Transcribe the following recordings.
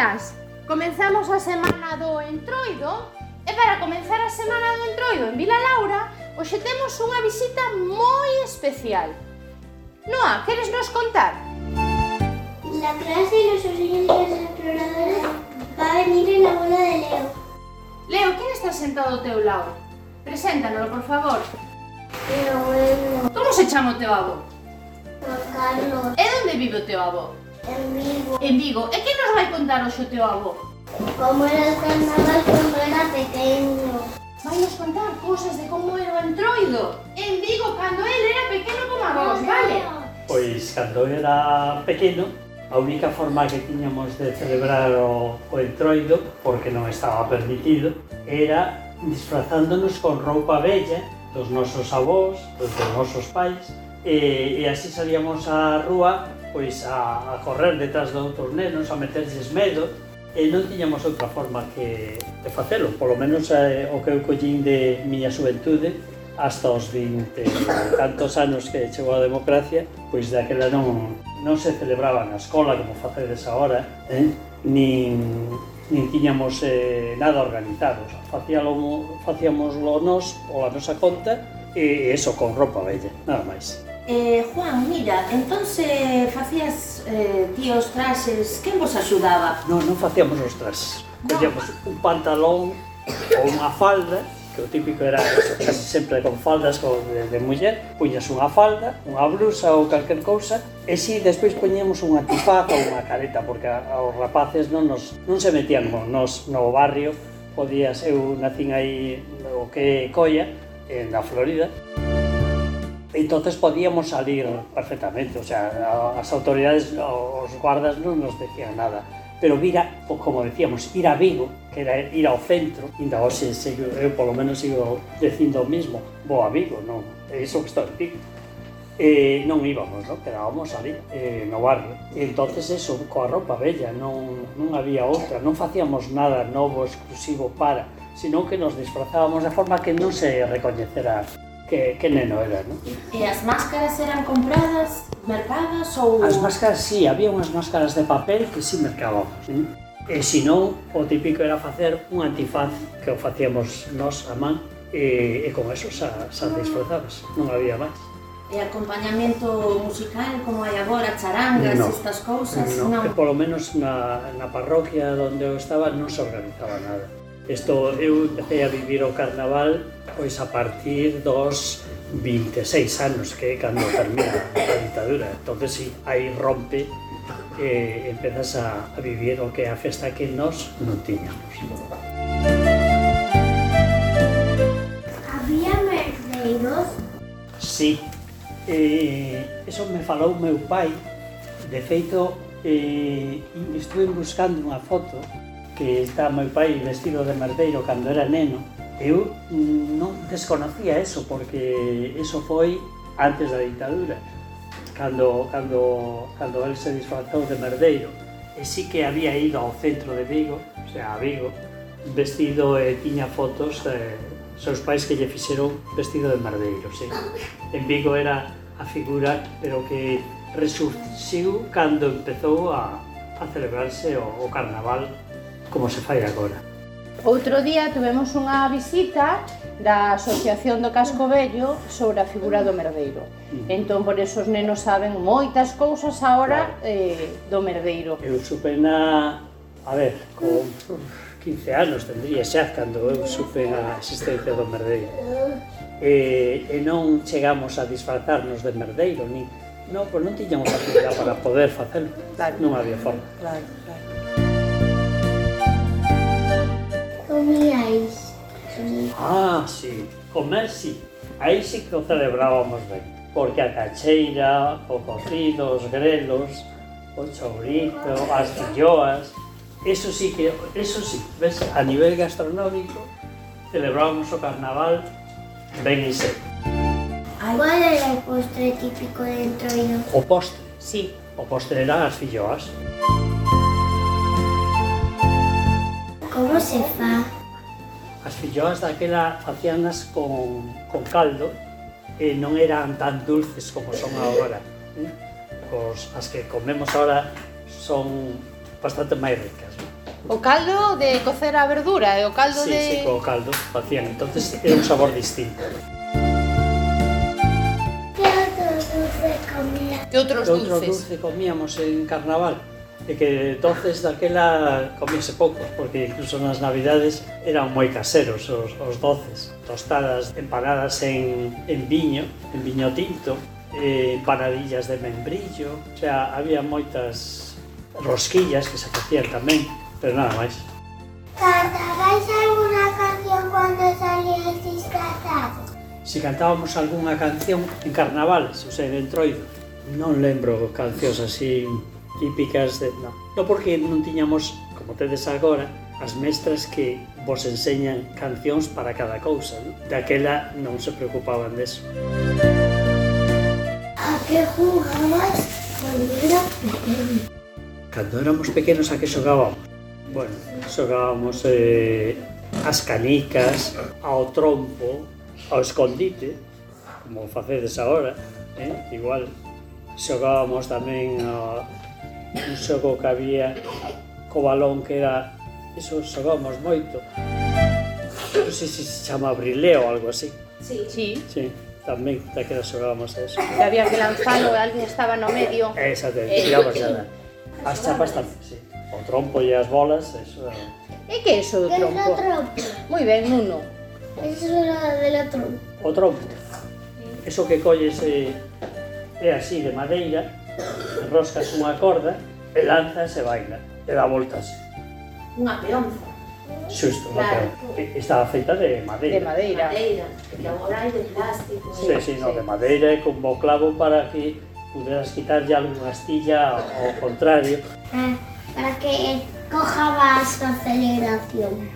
Buenas! Comenzamos a semana do Entroido e para comenzar a semana do Entroido en Vila Laura hoxe temos unha visita moi especial. Noa, queres nos contar? La clase de los oyentes exploradores va a venir el abuelo de Leo. Leo, quen está sentado ao teu lado? Preséntanos, por favor. Mi abuelo, Como se chama o teu avó? Juan Carlos, E onde vive o teu avó? en Vigo. En Vigo. E que nos vai contar hoxe o teu avó? Como era el carnaval cuando era pequeño. Vai nos contar cousas de como era o Entroido en Vigo cando el era pequeno como a vos, vale? Pois, cando era pequeno, a única forma que tiñamos de celebrar o Entroido, porque non estaba permitido, era disfrazándonos con roupa vella dos nosos avós, dos nosos pais, e así salíamos á rúa pois a correr detrás de outros nenos, a meterlles medo, e non tiñamos outra forma que de facelo, polo menos o que eu collín de miña xuventude hasta os 20 tantos anos que chegou a democracia, pois daquela non se celebraba na escola como facedes agora, nin tiñamos nada organizado, facíamoslo nós ou a nosa conta e eso con roupa bella, nada máis. Juan, mira, entonces facías ti os traxes, quen vos axudaba? Non facíamos os traxes, collíamos un pantalón ou unha falda, que o típico era casi sempre con faldas de muller, puñas unha falda, unha blusa ou calquer cousa, e si despois poñíamos un antifaz ou unha careta, porque aos rapaces non se metían nos no barrio, eu nacín aí o que é Coia, na Florida, entonces podíamos salir perfectamente, o sea, as autoridades, os guardas non nos decían nada. Pero como decíamos, ir a Vigo, que era ir ao centro, ainda hoxe eu polo menos sigo dicindo o mismo, vou a Vigo, non, é iso que estou en Vigo. Non íbamos, non? Quedábamos ali, no barrio. E entonces eso, coa roupa bella, non había outra, non facíamos nada novo, exclusivo para, senón que nos disfrazábamos de forma que non se recoñecera que neno era, non? E as máscaras eran compradas, mercadas ou...? As máscaras, sí, había unhas máscaras de papel que sí mercábamos, e senón, o típico era facer un antifaz que o facíamos nós a man, e con eso xa disfrazabas, non había máis. E acompañamento musical, como hai agora, charangas, estas cousas? Non, que polo menos na parroquia onde eu estaba non se organizaba nada. Eu empecé a vivir o carnaval pois a partir dos 26 anos, que é cando termina a ditadura. Entonces, sí, aí rompe e empezas a vivir o que é a festa que nós non tiñamos. ¿Había merdeiros? Sí, eso me falou meu pai. De feito, estuve buscando unha foto que está meu pai vestido de merdeiro cando era neno. Eu non desconocía eso, porque eso foi antes da ditadura, cando el se disfrazou de merdeiro. E sí que había ido ao centro de Vigo, o sea, a Vigo, vestido e tiña fotos de seus pais que lle fixeron vestido de merdeiro, sí. En Vigo era a figura, pero que resurxiu cando empezou a celebrarse o carnaval como se fai agora. Outro día tivemos unha visita da Asociación do Casco Vello sobre a figura do merdeiro. Entón, por eso os nenos saben moitas cousas agora do merdeiro. Eu supe con 15 anos tendría xa cando eu supe a existencia do merdeiro. E non chegamos a disfrazarnos de merdeiro, non tiñamos facilidade para poder facelo, non había forma. Claro. ¿Comíais? Sí, comer sí. Aí sí que o celebrábamos ben, porque a cacheira, o cocido, os grelos, o chourito, as filloas, eso sí, ves, a nivel gastronómico celebrábamos o carnaval ben en serio. ¿Cuál era el postre típico de Entroido? O postre? Sí. O postre eran as filloas. ¿Cómo se fa? As filloas daquela facíanas con caldo e non eran tan dulces como son agora. As que comemos agora son bastante máis ricas. O caldo de cocer a verdura e o caldo de... Sí, co caldo facían, entonces era un sabor distinto. Que outro dulce comía? Que outros Outro dulces? dulce comíamos en carnaval, e que entonces daquela comíase pouco, porque incluso nas navidades eran moi caseros os doces. Tostadas empanadas en viño tinto, empanadillas de membrillo, o sea, había moitas rosquillas que se facían tamén, pero nada máis. Cantabais alguna canción cando salíais disfrazados? Si cantábamos algunha canción en carnavales, o sea, en Entroido, non lembro cancións así típicas de... Non porque non tiñamos, como tedes agora, as mestras que vos enseñan cancións para cada cousa, non? Daquela non se preocupaban deso. A que jugabas cando era pequeno? Cando éramos pequenos, a que xogábamos? Bueno, xogábamos as canicas, ao trompo, ao escondite, como facedes agora, igual. Xogábamos tamén un xogo que había co balón que era... Iso xogábamos moito. Non sei se se chama brileo ou algo así. Sí. Sí, tamén, daquela xogábamos a eso. Que había que lanzalo e alguén estaba no medio. Esa te tirabas nada. As chapas tamén, sí. O trompo e as bolas, eso... E que é iso do Que é o trompo? trompo? Moi ben, Nuno. Eso era de la trompo. O trompo. Eso que colles é así, de madeira, enroscas unha corda e lanzas e baila, e dá voltas. Unha peonza. Xusto, Claro. Estaba feita de madeira. De madeira. Madeira, que agora hai de plástico. Sí, sí, no, de madeira e con bo clavo para que puderas quitarlle algunha astilla ao contrario. Para que cojabas a celebración.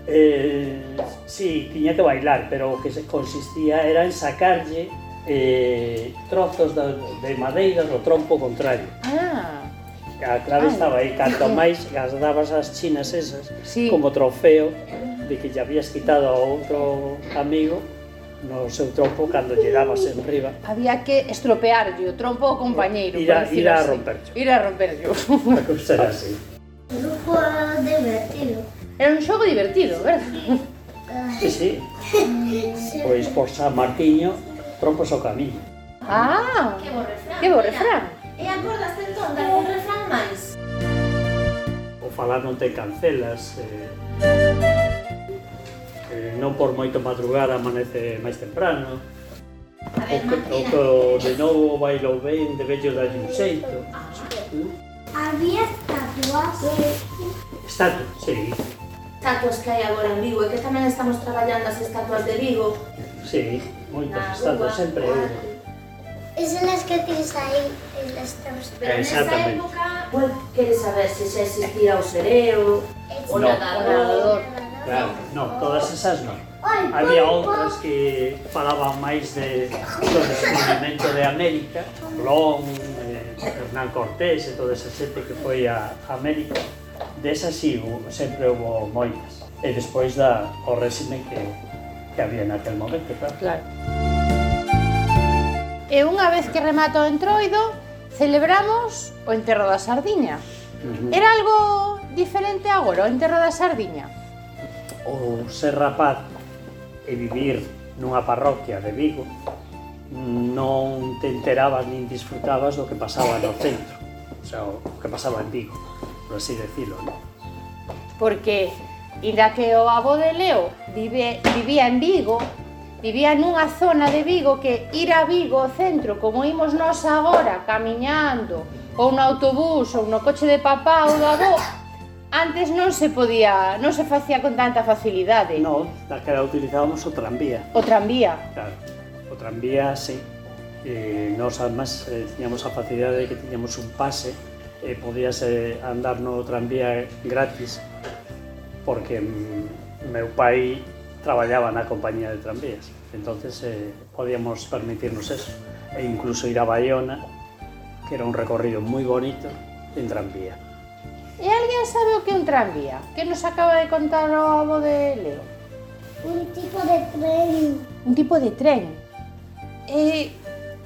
Sí, tiña que bailar, pero o que consistía era en sacarlle trozos de madeira do trompo contrario. Ah, A clave estaba aí, canto máis gastabas as chinas esas sí. como trofeo de que lle habías quitado a outro amigo no seu trompo cando lle dabas en riba. había que estropearlle o trompo ao compañeiro. Ir a- por decirlo ir a así. romperllo. Ir a romperllo. A cousa era así. Un juego divertido. Era un xogo divertido, verdad? Sí, sí. Pois por San Martiño, trompos ao camiño. Ah, Que bo refrán. que bo refrán. E acordaste entón de algún refrán máis? O falar non te cancelas. Non por moito madrugar amanece máis temprano. A ver, O Martina. que de novo bailou ben, de vello dalle un xeito. Había tatuajes. Estatu, sí, Estatuas que hai agora en Vigo e que tamén estamos traballando as estatuas de Vigo. sí, moitas Na estatuas rúa. sempre hubo. Esas son las que tienes ahí en las tablas. Pero nesa Exactamente. época, queres saber se xa existía o sereo, o No. nadador. Claro, no, todas esas non. Ay, Había outras que falaban máis do descubrimento de América, Colón, Hernán Cortés e toda esa xente que foi a América. Desas sí, sempre hubo moitas. E despois o réxime que había naquel momento, claro. Claro. E unha vez que remata o Entroido, celebramos o enterro da sardiña. Era algo diferente agora, o enterro da sardiña? O ser rapaz e vivir nunha parroquia de Vigo non te enterabas nin disfrutabas do que pasaba no centro, o sea, o que pasaba en Vigo, por así decirlo, ¿no? Porque, inda que o avó de Leo vivía en Vigo, vivía nunha zona de Vigo que ir a Vigo ao centro, como imos nós agora, camiñando, ou no autobús, ou no coche de papá ou do avó, antes non se facía con tanta facilidade. No, daquela utilizábamos o tranvía. O tranvía. Claro, o tranvía, sí. Nos, además, tiñamos a facilidade de que tiñamos un pase e podías andar no tranvía gratis porque meu pai traballaba na compañía de tranvías. Entonces, podíamos permitirnos eso. E incluso ir a Baiona, que era un recorrido moi bonito, en tranvía. E alguén sabe o que é un tranvía? Que nos acaba de contar o avó de Leo? Un tipo de tren. Un tipo de tren.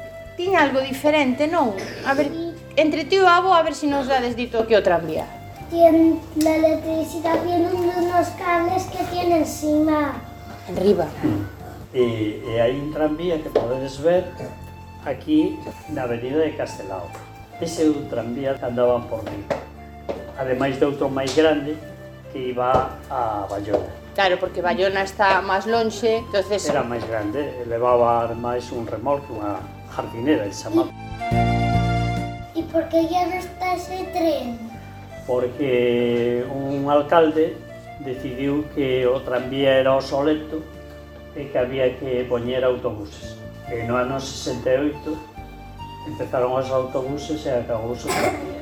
Tiña algo diferente, non? A ver, entre ti e o avó, a ver se nos dades dito o que é o tranvía. la electricidad viene de unos cables que tiene encima. Arriba. E hai un tranvía que podedes ver aquí na avenida de Castelao. Ese é o tranvía que andaban por Vigo. Ademais de outro máis grande que iba a Bayona. Claro, porque Bayona está máis lonxe, entonces... Era máis grande, levaba máis un remolque, unha jardinera, el chamaba. ¿Y por qué ya no está ese tren? Porque un alcalde decidiu que o tranvía era obsoleto e que había que poñer autobuses. E no ano 68 empezaron os autobuses e acabouse o tranvía.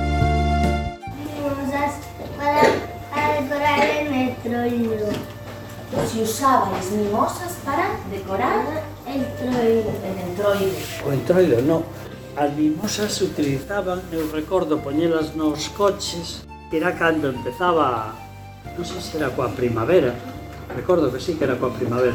Mimosas para decorar el Entroido. Si usabais mimosas para decorar El Entroido. el Entroido. O entroido, non. As mimosas se utilizaban, eu recordo, poñelas nos coches, que era cando empezaba, non sei se era coa primavera, recordo que sí que era coa primavera.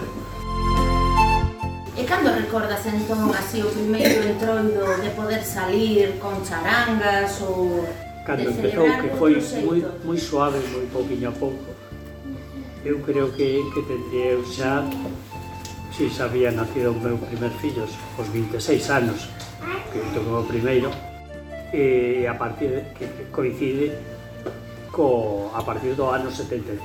E cando recordas entón así o primeiro Entroido de poder salir con charangas ou Cando de empezou, celebrar que de foi outro xeito? moi suave, moi pouquiño a pouco. Eu creo que tendría eu xa, si xa había nacido o meu primer fillo, aos 26 anos, que tomou o primeiro, e a partir que coincide a partir do ano 75,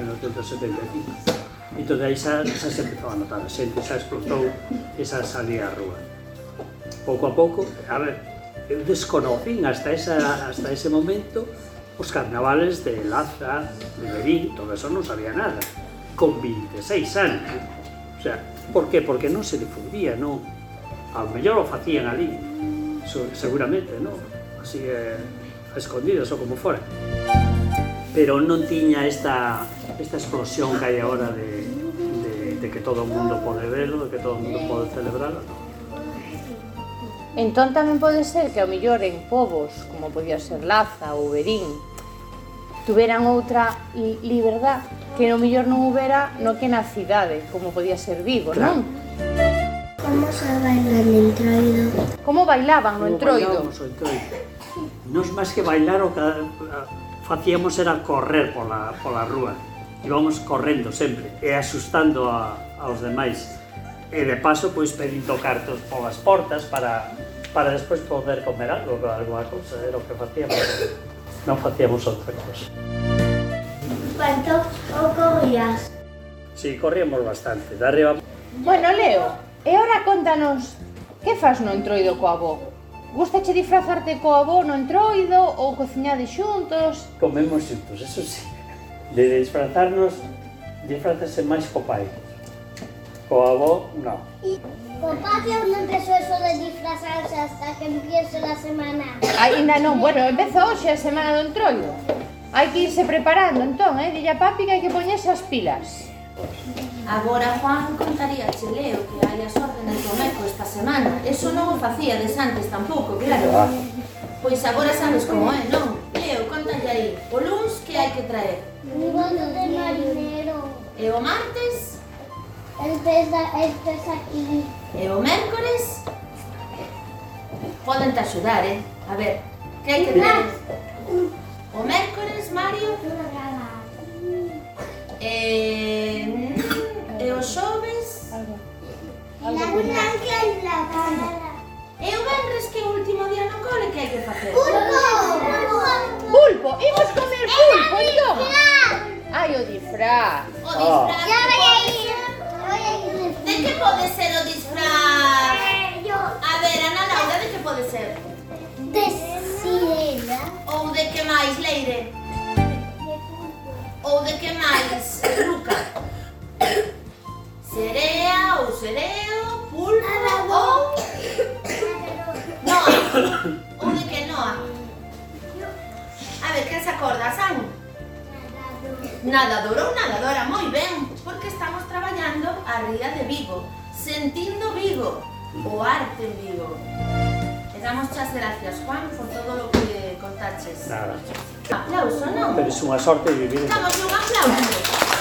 1975. Entón aí xa se empezou a notar, a xente xa explotou e xa salía á rúa. Pouco a pouco, a ver, eu desconocín hasta ese momento os carnavales de Laza, de Berín, todo eso non sabía nada, con 26 anos. O sea, por qué? Porque non se difundía, non? Ao mellor o facían ali, seguramente, non? Así a escondidas ou como fora. Pero non tiña esta explosión que hai agora de que todo o mundo pode verlo, de que todo o mundo pode celebrarlo, non? Entón tamén pode ser que ao mellor en povos, como podía ser Laza ou Berín, tuveran outra liberdad que ao mellor non houbera no que na cidade, como podía ser Vigo, non? ¿Cómo se baila el Entroido? Como bailaban no Entroido? Bailábamos o entroido. Nos máis que bailar o que facíamos era correr pola rúa. Íbamos correndo sempre e asustando aos demais. E de paso, pois, pedindo cartos polas portas para despois poder comer algo, alguma cousa, era o que facíamos. Non facíamos outra cousa. ¿Cuánto corrías? Si, corríamos bastante, de arriba. Bueno, Leo, e ora contanos, que fas no Entroido co avó? Gustache disfrazarte co avó no Entroido ou cociñades xuntos? Comemos xuntos, eso sí. De disfrazarse máis co pai. Co avó, non. Papá que aún no empezó eso de disfrazarse hasta que empiece la semana. Ainda non, bueno, empeza hoxe a semana do Entroido. Hai que irse preparando, entón, dille a papi que hai que poñerse as pilas. Agora Juan contaríache, Leo, que hai as órdenes do Meco esta semana. Eso non o facíades antes tampouco, claro. Pois agora sabes como é, non? Leo, contalle aí. O luns que hai que traer? Un bono de marinero. E o martes? El pez aquí. E o mércores? Poden te axudar, A ver, que hai que traer? O mércores, Mario? E o xoves? La blanca y la cara. E o venres que é o último día no cole, que hai que facer? Pulpo! Imos comer pulpo, entón! Ai, o disfraz! O disfraz Ya voy a que ir. Voy a ir. De que pode ser o disfraz? Yo. A ver, Ana Laura, de que pode ser? De sirena. Ou de que máis, Leire? Ou de que máis, Luca? Serea ou sereo, pulpo ou... Noa. Ou de que Noa? A ver, quen se acorda, San? Nadador ou nadadora, moi ben, porque estamos traballando a ría de Vigo, sentindo Vigo, o arte en Vigo. E damos as gracias, Juan, por todo o que contaches. Nada. Aplauso, non? Pero é unha sorte vivir en Damos un aplauso.